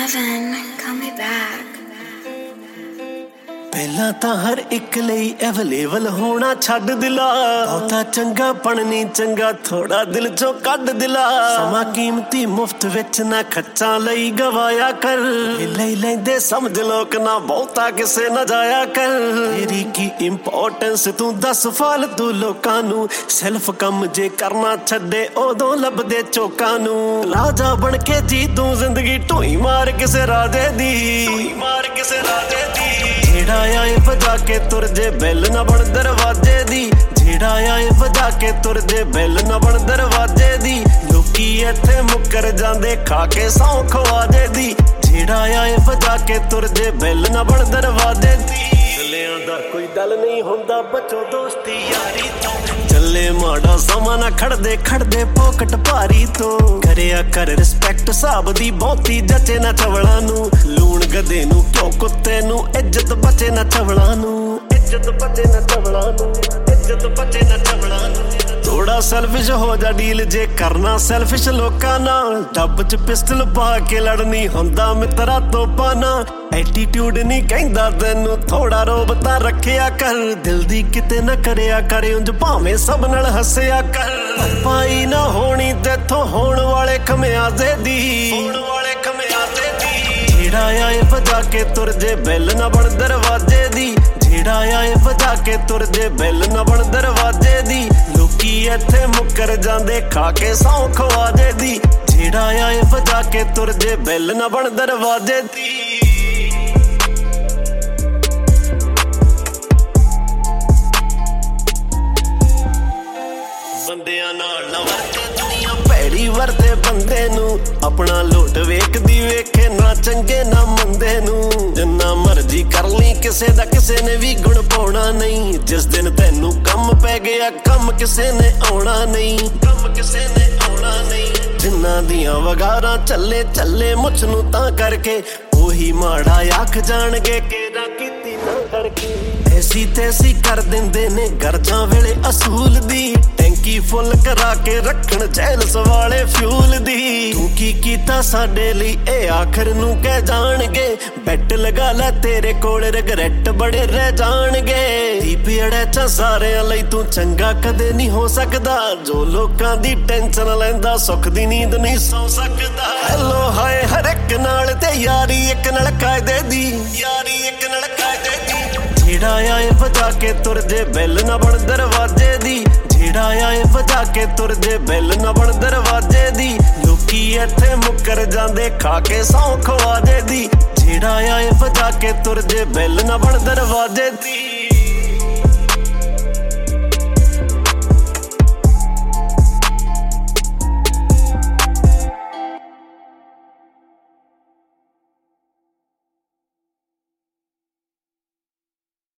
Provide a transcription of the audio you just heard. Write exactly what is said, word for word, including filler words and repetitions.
Eleven, call me back. ਪਹਿਲਾਂ ਤਾਂ ਹਰ ਇੱਕ ਲਈ ਅਵੇਲੇਬਲ ਹੋਣਾ ਛੱਡ ਦਿਲਾ, ਬਹੁਤਾ ਚੰਗਾ ਬਣਨੀ ਚੰਗਾ ਥੋੜਾ ਦਿਲ ਚੋਂ ਕੱਢ ਦਿਲਾ। ਸਮਾਂ ਕੀਮਤੀ ਮੁਫਤ ਵਿੱਚ ਨਾ ਖੱਚਾਂ ਲਈ ਗਵਾਇਆ ਕਰ, ਲੈ ਲੈਂਦੇ ਸਮਝ ਲੋਕ ਨਾ ਬਹੁਤਾ ਕਿਸੇ ਨਾ ਜਾਇਆ ਕਰ। ਤੇਰੀ ਕੀ ਇੰਪੋਰਟੈਂਸ ਤੂੰ ਦੱਸ ਫਾਲਤੂ ਲੋਕਾਂ ਨੂੰ, ਸੈਲਫ ਕੰਮ ਜੇ ਕਰਨਾ ਛੱਡੇ ਉਦੋਂ ਲੱਭਦੇ ਚੋਕਾਂ ਨੂੰ। ਰਾਜਾ ਬਣ ਕੇ ਜੀ ਤੂੰ ਜ਼ਿੰਦਗੀ ਢੋਈ ਮਾਰ ਕਿਸੇ ਰਾਜੇ ਦੀ, ਢੋਈ ਮਾਰ ਕਿਸੇ ਰਾਜੇ ਦੀ। ਜਿਹੜਾ ਆਏ ਵਜਾ ਕੇ ਤੁਰ ਜੇ ਬੈਲ ਨਾ ਬਣ ਦਰਵਾਜ਼ੇ ਦੀ, ਜਿਹੜਾ ਆਏ ਵਜਾ ਕੇ ਤੁਰ ਜੇ ਬੈਲ ਨਾ ਬਣ ਦਰਵਾਜ਼ੇ ਦੀ। ਲੋਕੀ ਇੱਥੇ ਮੁੱਕਰ ਜਾਂਦੇ ਖਾ ਕੇ ਸੌਂ ਖਵਾਜੇ ਦੀ, ਜਿਹੜਾ ਆਏ ਵਜਾ ਕੇ ਤੁਰ ਜੇ ਬੈਲ ਨਾ ਬਣ ਦਰਵਾਜ਼ੇ ਦੀ। ਚੱਲਿਆਂ ਦਾ ਕੋਈ ਦਲ ਨਹੀਂ ਹੁੰਦਾ ਬਚੋ ਦੋਸਤੀ ਯਾਰੀ ਤੋਂ, ਚੱਲੇ ਮਾੜਾ ਸਮਾਂ ਨਾ ਖੜਦੇ ਖੜਦੇ ਪੋਕਟ ਭਾਰੀ ਤੋਂ। ਕਰਿਆ ਕਰ ਰਿਸਪੈਕਟ ਹਿਸਾਬ ਦੀ ਬਹੁਤੀ ਜੱਚੇ ਨਾ ਚਵਲਾਂ ਨੂੰ, ਲੂਣ ਗਧੇ ਨੂੰ ਕਿਉਂ ਕੁੱਤੇ ਨੂੰ ਇੱਜ਼ਤ ਬਚੇ ਨਾ ਚਵਲਾਂ ਨੂੰ, ਇੱਜ਼ਤ ਬਚੇ ਨਾ ਚਵਲਾਂ ਨੂੰ, ਇੱਜ਼ਤ ਬਚੇ ਨਾ ਚਵਲਾਂ ਨੂੰ। ਥੋੜਾ ਸੈਲਫਿਸ਼ ਹੋ ਜਾ ਡੀਲ ਜੇ ਕਰਨਾ ਸੈਲਫਿਸ਼ ਲੋਕਾਂ ਨਾਲ, ਡੱਬ ਚ ਪਿਸਟਲ ਪਾ ਕੇ ਲੜਨੀ ਹੁੰਦਾ ਮਿੱਤਰਾ ਤੋਪਾਂ ਨਾਲ। ਐਟੀਟਿਊਡ ਨਹੀਂ ਕਹਿੰਦਾ ਤੈਨੂੰ ਥੋੜਾ ਰੋਬ ਤਾਂ ਰੱਖਿਆ ਕਰ, ਦਿਲ ਦੀ ਕਿਤੇ ਨਾ ਕਰਿਆ ਕਰ ਉਂਝ ਭਾਵੇਂ ਸਭ ਨਾਲ ਹੱਸਿਆ ਕਰ। ਪਾਈ ਨਾ ਹੋਣੀ ਤੇਥੋਂ ਹੋਣ ਵਾਲੇ ਖਮਿਆਜ਼ੇ ਦੀ, ਹੋਣ ਵਾਲੇ ਖਮਿਆਜ਼ੇ ਦੀ। ਜਿਹੜਾ ਆਏ ਵਜਾ ਕੇ ਤੁਰ ਜੇ ਬੈਲ ਨਾ ਬਣ ਦਰਵਾਜ਼ੇ ਦੀ, ਜਿਹੜਾ ਆਏ ਵਜਾ ਕੇ ਤੁਰ ਜੇ ਬੈਲ ਨਾ ਬਣ ਦਰਵਾਜ਼ੇ ਦੀ। ਲੋਕੀ ਇੱਥੇ ਮੁੱਕਰ ਜਾਂਦੇ ਖਾ ਕੇ ਸੌਂ ਖਵਾਜੇ ਦੀ, ਜਿਹੜਾ ਆਏ ਵਜਾ ਕੇ ਤੁਰ ਜੇ ਬੈਲ ਨਾ ਬਣ ਦਰਵਾਜ਼ੇ ਦੀ। ਬੰਦਿਆਂ ਨਾਲ ਨਾ ਵਰਤੇ ਦੁਨੀਆ ਭੈੜੀ ਵਰਤੇ ਬੰਦੇ ਨੂੰ, ਆਪਣਾ ਲੋਟ ਵੇਖਦੀ ਵੇਖੇ ਨਾ ਚੰਗੇ ਨਾ ਮੰਦੇ ਨੂੰ। ਜਿੰਨਾ ਮਰਜ਼ੀ ਕਰ ਲਈ ਕਿਸੇ ਦਾ ਕਿਸੇ ਨੇ ਵੀ ਗੁਣ ਪਾਉਣਾ ਨਹੀਂ, ਜਿਸ ਦਿਨ ਤੈਨੂੰ ਕੰਮ ਪੈ ਗਿਆ ਕੰਮ ਕਿਸੇ ਨੇ ਆਉਣਾ ਨਹੀਂ, ਕੰਮ ਕਿਸੇ ਨੇ ਆਉਣਾ ਨਹੀਂ। ਜਿੰਨਾਂ ਦੀਆਂ ਵਗਾਰਾਂ ਚੱਲੇ ਚੱਲੇ ਮੁੱਛ ਨੂੰ ਤਾਂ ਕਰਕੇ, ਉਹੀ ਮਾੜਾ ਆਖ ਜਾਣਗੇ ਕਿ ਨਾ ਕੀਤੀ ਨਾ ਕਰਕੇ। ਐਸੀ ਤੈਸੀ ਕਰ ਦਿੰਦੇ ਨੇ ਗਰਜਾਂ ਵੇਲੇ ਅਸੂਲ ਦੀ, ਟੈਂਕੀ ਫੁੱਲ ਕਰਾ ਕੇ ਰੱਖਣ ਜੈਲਸ ਵਾਲੇ ਫਿਊਲ ਦੀ। ਤੂੰ ਕੀ ਕੀਤਾ ਸਾਡੇ ਲਈ ਇਹ ਆਖਰ ਨੂੰ ਕਹਿ ਜਾਣਗੇ, ਬੈਟ ਲਗਾ ਲੈ ਤੇਰੇ ਕੋਲ ਰਿਗਰੈਟ ਬੜੇ ਰਹਿ ਜਾਣਗੇ। ਦੀਪੀੜੇ ਚ ਸਾਰਿਆਂ ਲਈ ਤੂੰ ਚੰਗਾ ਕਦੇ ਨਹੀਂ ਹੋ ਸਕਦਾ, ਜੋ ਲੋਕਾਂ ਦੀ ਟੈਨਸ਼ਨ ਲੈਂਦਾ ਸੁੱਖ ਦੀ ਨੀਂਦ ਨਹੀਂ ਸੌ ਸਕਦਾ। ਹੈਲੋ ਹਾਏ ਹਰ ਇੱਕ ਨਾਲ ਤੇ ਯਾਰੀ ਇੱਕ ਨਾਲ ਕਾਇਦੇ ਦੀ, ਯਾਰੀ ਇੱਕ ਨਾਲ ਕਾਇਦੇ ਦੀ। ਜਿਹੜਾ ਆਏ ਵਜਾ ਕੇ ਤੁਰ ਜੇ ਬੈਲ ਨਾ ਬਣ ਦਰਵਾਜ਼ੇ ਦੀ, ਜਿਹੜਾ ਆਏ ਵਜਾ ਕੇ ਤੁਰ ਜੇ ਬੈਲ ਨਾ ਬਣ ਦਰਵਾਜ਼ੇ ਦੀ। ਲੋਕੀ ਇੱਥੇ ਮੁੱਕਰ ਜਾਂਦੇ ਖਾ ਕੇ ਸੌਂ ਖਵਾਜੇ ਦੀ, ਜਿਹੜਾ ਆਏ ਵਜਾ ਕੇ ਤੁਰ ਜੇ ਬੈਲ ਨਾ ਬਣ ਦਰਵਾਜ਼ੇ ਦੀ।